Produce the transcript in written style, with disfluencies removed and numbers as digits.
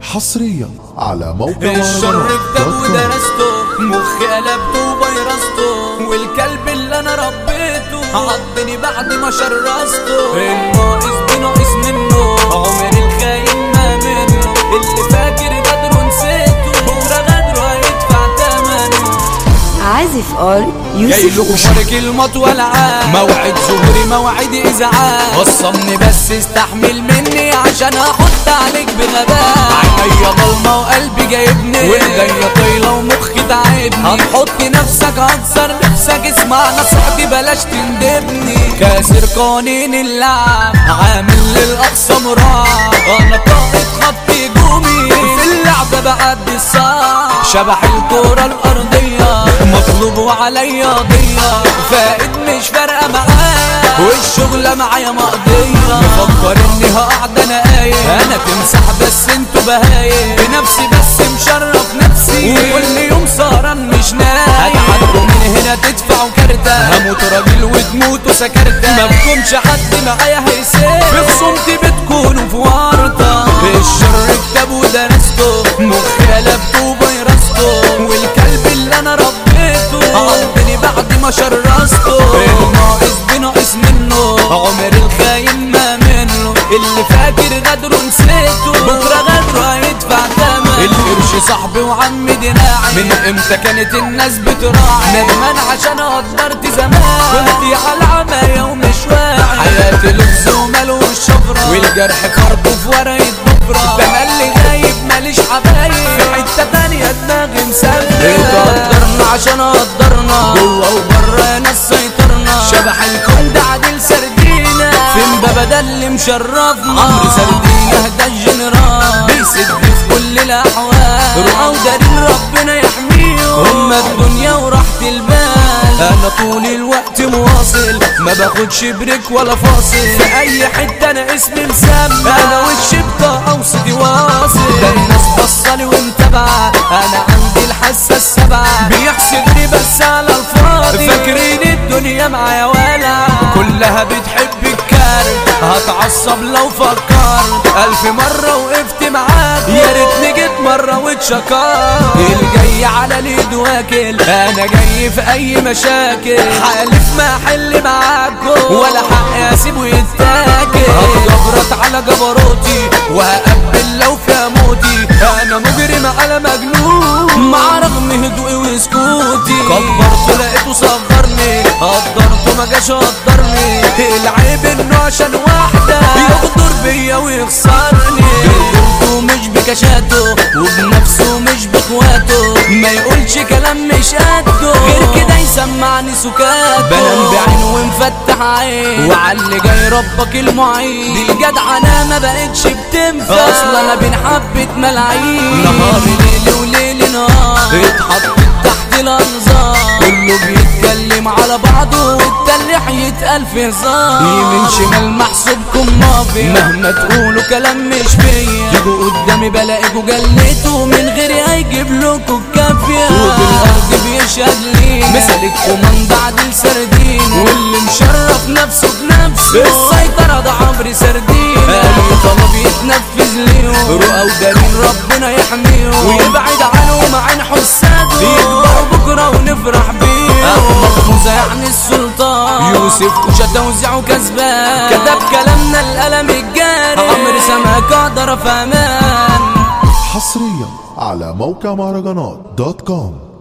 حصريا على موقع الشر كتاب ودرسته، مخي قلبته وفيرسته، والكلب اللي انا ربيته عضني بعد ما شرسته. الناقص بناقص منه، عمر الخاين ما منه، اللي فاكر غدره نسيته، بكره غدره هيدفع ثمنه. عازف آل جاي يوسف له فرق المط والعاب، موعد ظهري موعد ازعاج، وصلني بس استحمل مني عشان احط عليك بغباء. عينيا ضلمه وقلبي جايبني، وايديا طايله ومخي تعبني. هتحط نفسك هكسر نفسك، اسمع نصيحتي بلاش تندبني. كاسر قوانين اللعب، عامل للاقصى مراع، انا قائد خط هجومي في اللعبه بعدي الصعب. شبح الكوره الارضيه مطلوب وعليا قضيه، فائد مش فارقه معايا والشغله معايا مقضيه. مفكر اني هقعد انا قايم، انا تمسح بس انتوا بهايم. بنفسي بس مشرف نفسي، وكل يوم سهران مش نايم. هتعدوا من هنا تدفعوا كارتة، هموت راجل وتموتوا سكرتة. مفهومش حد معايا هيسيب، في خصومتي بتكونوا في ورطة. الشر كتاب ودرسته، مخي قلبته وفيرسته، والكلب اللي انا ربيته عضني بعد ما شرسته. الناقص بناقص منه، عمر الخاين ما منه، اللي فاكر غدره نسيته، بكره غدره هيدفع ثمن. القرش صاحبي وعم دراعي، من امتى كانت الناس بتراعي؟ ندمان عشان قدرت زمان، كنت على عماية ومش واعي. حياتي لغز ومالوش شفرة، والجرح فرضه في ورقة بكرة. ده انا اللي غايب ماليش حبايب، في حتة تانية دماغي مسافرة. قدرنا عشان قدرنا، جوه وبره ناس سيطرنا. شبح الكون ده عادل سردينا، فين بابا ده اللي مشرفنا. عمرو سردينا ده الجنرال، بيسد في كل الاحوال. رؤى ودليل ربنا يحميهم، هما الدنيا وراحة البال. انا طول الوقت مواصل، ما باخدش بريك ولا فاصل. في اي حتة انا اسمي مسمى، انا وشي بطاقة وصوتي واصل. ده الناس بصلي ومتابعة، انا عندي الحاسة السبعة. بيحسدني بس على الفاضي، فاكرين الدنيا معايا ولع. كلها بتحب الكارت، هتعصب لو فكرت. 1000 مرة وقفت معاك، يا ريتني جيت مرة واتشكرت. الجاي على اليد واكل، انا جاي في اي مشاكل. حالف ما احل معاكم، ولا حق اسيبه يتاكل. هتجبرت على جبروتي، وهقبل لو في موتي. انا مجرم على مجنون، مع رغم هدوئي وسكوتي. كبرته لقيته صغرني، قدرته ما جاش قدرني. العيب انه عشان واحدة يغدر بيا ويخسرني. رجولته مش بكشاته، وبنفسه مش باخواته. ما يقولش كلام مش قده، غير كده يسمعني سكاته. بنام بعين ومفتح عين، وعلي جاي ربك المعين. دي الجدعنة ما بقتش بتنفع، اصلا انا بين حبة ملاعين. نهار ليل وليل نهار، اتحطت تحت الانظار. كله بيتكلم على بعضه، والتلح يتقال في هزار. يمين شمال محسوبكم مافيا، مهما تقولوا كلام مش فيا. تيجوا قدامي بلاقيكوا جليتوا، من غيري هيجيب لكوا الكافية. وبالارض بيشهد لينا، مثالك كوماند عادل سردين، واللي مشرف نفسه بنفسه. السيطرة ده عمرو سردين، اي طلب يتنفذ ليهم. رؤى ودليل ربنا يحميهم، ويبعد عنهم عن حساده. يكبروا بكرة ونفرح بيهم. احمد موسى يعني السلطان، يوسف كوشة توزيع وكسبان. كتب كلامنا القلم الجاري، عمرو سماك اقدر في امان. حصريا على موقع مهرجانات .com.